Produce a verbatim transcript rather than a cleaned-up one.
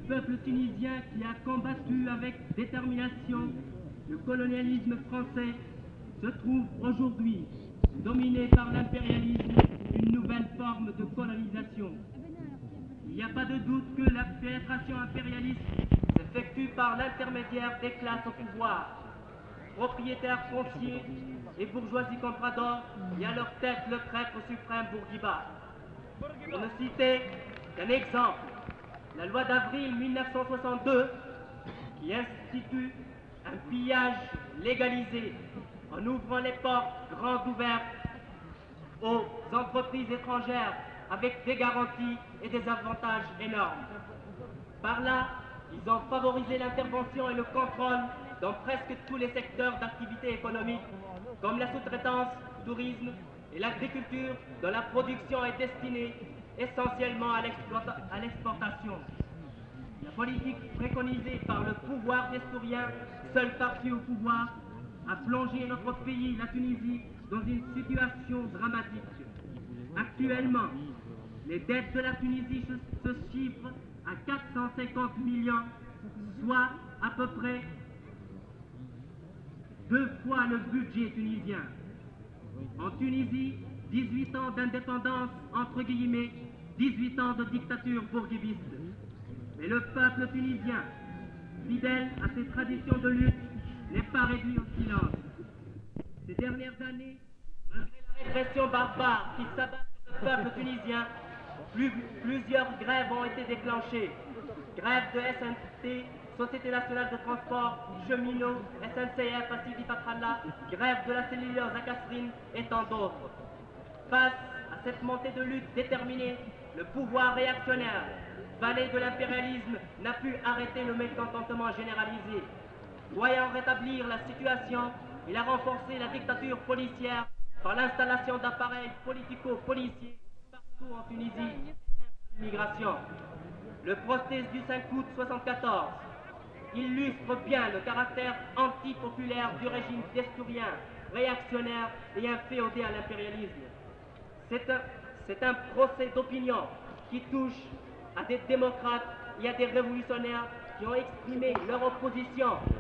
peuple tunisien qui a combattu avec détermination le colonialisme français se trouve aujourd'hui dominé par l'impérialisme, une nouvelle forme de colonisation. Il n'y a pas de doute que la pénétration impérialiste s'effectue par l'intermédiaire des classes au pouvoir, propriétaires fonciers et bourgeoisie compradors, et à leur tête le traître suprême Bourguiba. Pour ne citer qu'un exemple, la loi d'avril mille neuf cent soixante-deux qui institue un pillage légalisé en ouvrant les portes grandes ouvertes aux entreprises étrangères avec des garanties et des avantages énormes. Par là, ils ont favorisé l'intervention et le contrôle dans presque tous les secteurs d'activité économique, comme la sous-traitance, le tourisme et l'agriculture, dont la production est destinée essentiellement à l'exportation. La politique préconisée par le pouvoir destourien, seul parti au pouvoir, a plongé notre pays, la Tunisie, dans une situation dramatique. Actuellement, les dettes de la Tunisie se, se chiffrent à quatre cent cinquante millions, soit à peu près deux fois le budget tunisien. En Tunisie, dix-huit ans d'indépendance, entre guillemets, dix-huit ans de dictature bourguibiste. Mais le peuple tunisien, fidèle à ses traditions de lutte, n'est pas réduit au silence. Ces dernières années, malgré la répression barbare qui s'abat sur le peuple tunisien, plus, plusieurs grèves ont été déclenchées. Grève de S N T, Société Nationale de Transport, cheminots, S N C F, Sidi Fatrallah, grève de la cellulose à Kasserine et tant d'autres. Face à cette montée de lutte déterminée, le pouvoir réactionnaire, valet de l'impérialisme, n'a pu arrêter le mécontentement généralisé. Voyant rétablir la situation, il a renforcé la dictature policière par l'installation d'appareils politico-policiers partout en Tunisie et l'immigration. Le procès du cinq août soixante-quatorze illustre bien le caractère antipopulaire du régime destourien, réactionnaire et inféodé à l'impérialisme. C'est un, c'est un procès d'opinion qui touche à des démocrates et à des révolutionnaires qui ont exprimé leur opposition